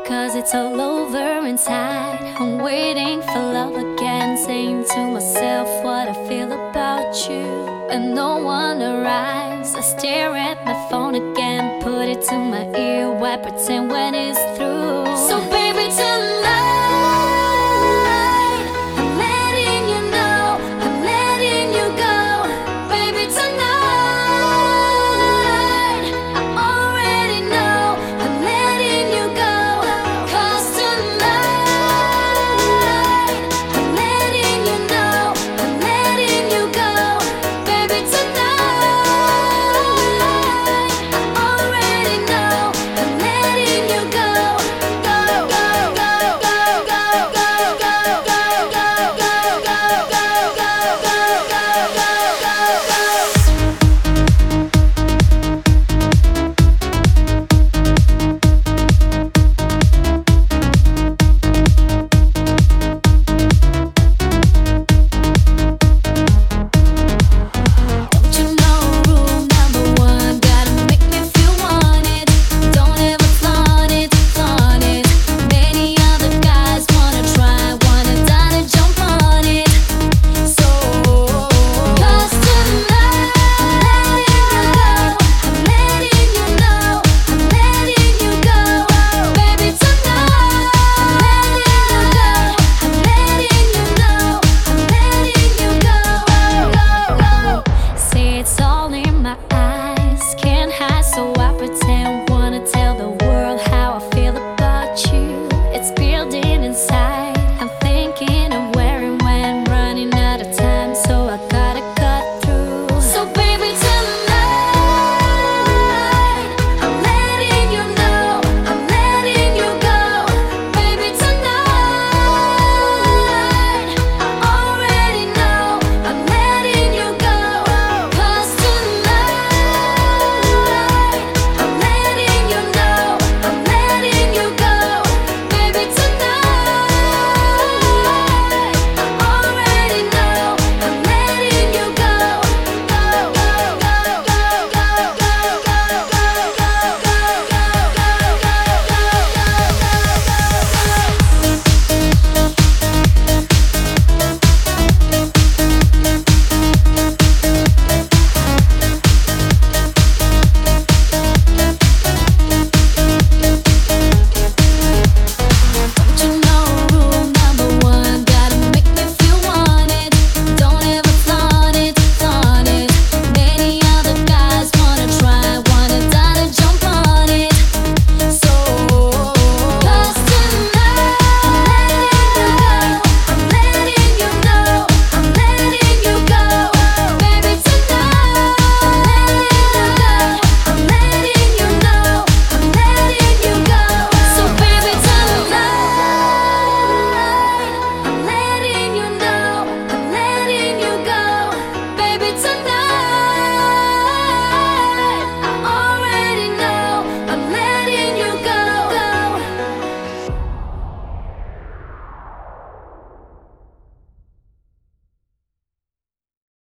'cause it's all over inside. I'm waiting for love again, saying to myself what I feel about you. And no one arrives, I stare at my phone again, put it to my ear, why pretend when it's through? So baby, tonight I'm letting you know, I'm letting you go. Baby, tonight I already know, I'm letting you go. 'Cause tonight I'm letting you know, I'm letting you go. Baby, tonight I already know, I'm letting you go. Go, go, go, go, go, go, go, go, go, go, go, go, go, go, go, go, Don't you know rule number one? Gotta make me feel wanted. Don't ever flaunt it, flaunt it. Many other guys wanna try, wanna die to jump on it. So, 'cause tonight I'm letting you know, I'm letting you go. Baby, tonight I'm letting you know, I'm letting you go. See, it's all in my eyes, can't hide, so I